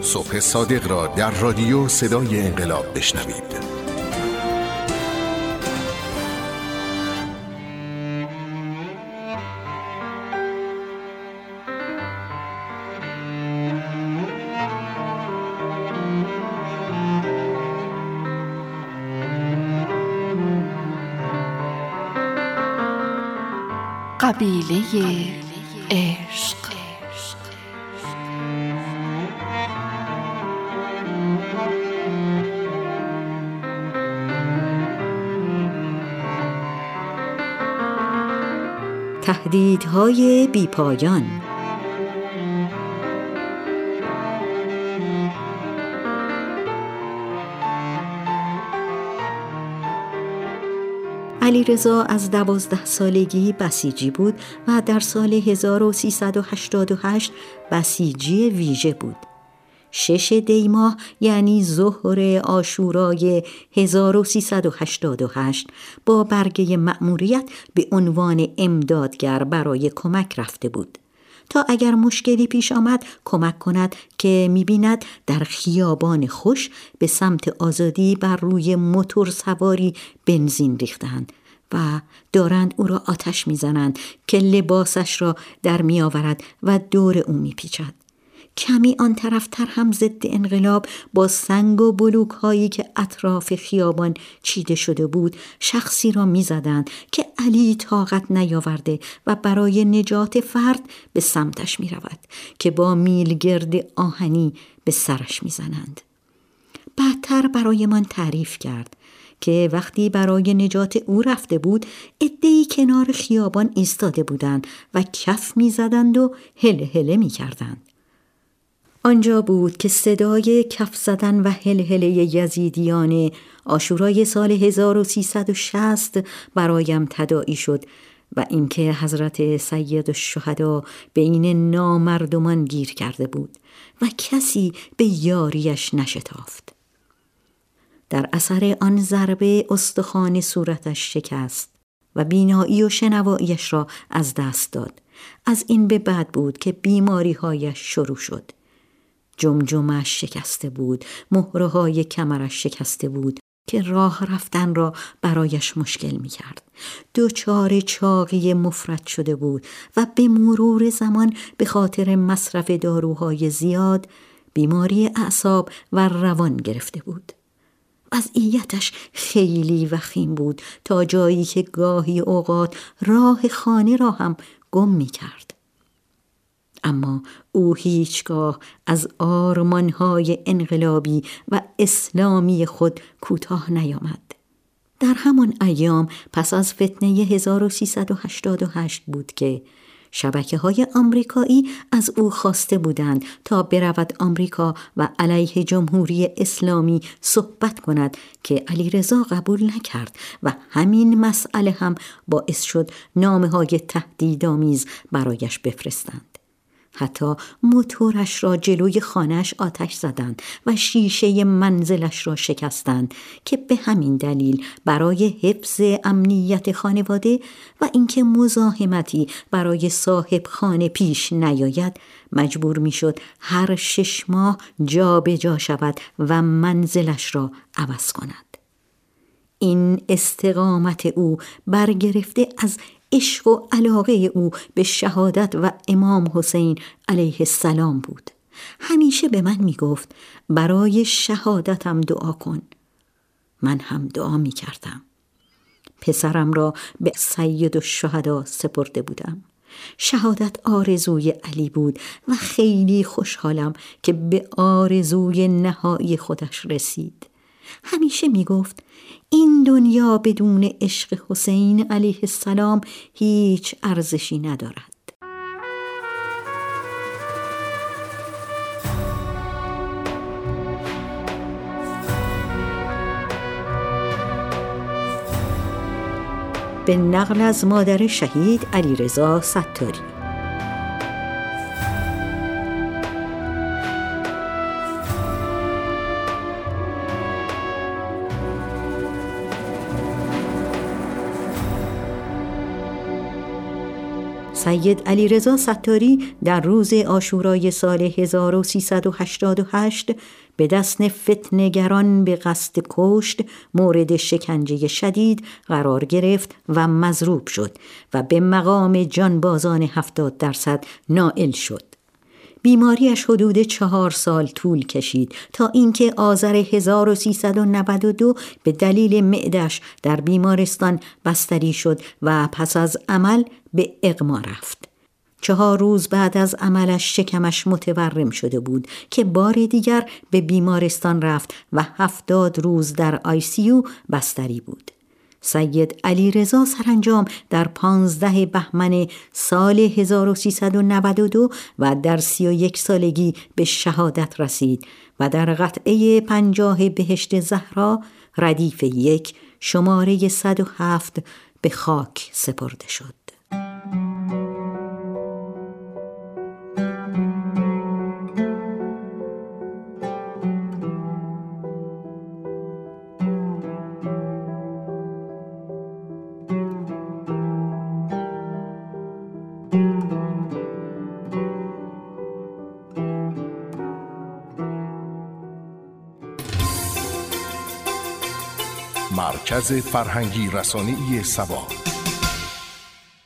صبح صادق را در رادیو صدای انقلاب بشنوید. قبیله عشق. تهدیدهای بی‌پایان. علیرضا از 12 سالگی بسیجی بود و در سال 1388 بسیجی ویژه بود. 6 دی ماه یعنی ظهر عاشورای 1388 با برگه مأموریت به عنوان امدادگر برای کمک رفته بود تا اگر مشکلی پیش آمد کمک کند که می‌بیند در خیابان خوش به سمت آزادی بر روی موتور سواری بنزین ریختند و دارند او را آتش می‌زنند که لباسش را در می‌آورد و دور او می‌پیچد. کمی آن طرفتر هم ضد انقلاب با سنگ و بلوک هایی که اطراف خیابان چیده شده بود شخصی را می زدند که علی طاقت نیاورده و برای نجات فرد به سمتش می رود که با میلگرد آهنی به سرش می زنند. بعدتر برای من تعریف کرد که وقتی برای نجات او رفته بود عده‌ای کنار خیابان ایستاده بودند و کف می زدند و هله هله می کردند. آنجا بود که صدای کف زدن و هلهله یزیدیان عاشورای سال 1360 برایم تداعی شد و اینکه حضرت سید الشهدا بین نامردمان گیر کرده بود و کسی به یاریش نشتافت. در اثر آن ضربه استخوان صورتش شکست و بینایی و شنواییش را از دست داد. از این به بعد بود که بیماری‌هایش شروع شد. جمجمه‌اش شکسته بود، مهره‌های کمرش شکسته بود که راه رفتن را برایش مشکل می‌کرد. دچار چاقی مفرط شده بود و به مرور زمان به خاطر مصرف داروهای زیاد بیماری اعصاب و روان گرفته بود. وضعیتش خیلی وخیم بود تا جایی که گاهی اوقات راه خانه را هم گم می‌کرد. اما او هیچگاه از آرمان‌های انقلابی و اسلامی خود کوتاه نیامد. در همان ایام پس از فتنه 1388 بود که شبکه‌های آمریکایی از او خواسته بودند تا برود آمریکا و علیه جمهوری اسلامی صحبت کند که علیرضا قبول نکرد و همین مسئله هم باعث شد نامه‌های تهدیدآمیز برایش بفرستند. حتی موتورش را جلوی خانه‌اش آتش زدند و شیشه منزلش را شکستند که به همین دلیل برای حفظ امنیت خانواده و اینکه مزاحمتی برای صاحب خانه پیش نیاید مجبور میشد هر 6 ماه جا به جا شود و منزلش را عوض کند. این استقامت او برگرفته از عشق و علاقه او به شهادت و امام حسین علیه السلام بود. همیشه به من می گفت برای شهادتم دعا کن. من هم دعا می کردم. پسرم را به سید الشهدا سپرده بودم. شهادت آرزوی علی بود و خیلی خوشحالم که به آرزوی نهایی خودش رسید. همیشه می گفت این دنیا بدون عشق حسین علیه السلام هیچ ارزشی ندارد. به نقل از مادر شهید علیرضا ستاری. سید علیرضا ستاری در روز عاشورای سال 1388 به دست فتنه‌گران به قصد کشت مورد شکنجه شدید قرار گرفت و مضروب شد و به مقام جانبازان 70% نائل شد. بیماریش حدود 4 سال طول کشید تا اینکه آذر 1392 به دلیل معده‌اش در بیمارستان بستری شد و پس از عمل به اغما رفت. 4 روز بعد از عملش شکمش متورم شده بود که بار دیگر به بیمارستان رفت و 70 روز در ICU بستری بود. سید علیرضا سرانجام در 15 بهمن سال 1392 و در 31 سالگی به شهادت رسید و در قطعه 50 بهشت زهرا ردیف 1 شماره 107 به خاک سپرده شد. مرکز فرهنگی رسانه‌ای سبا.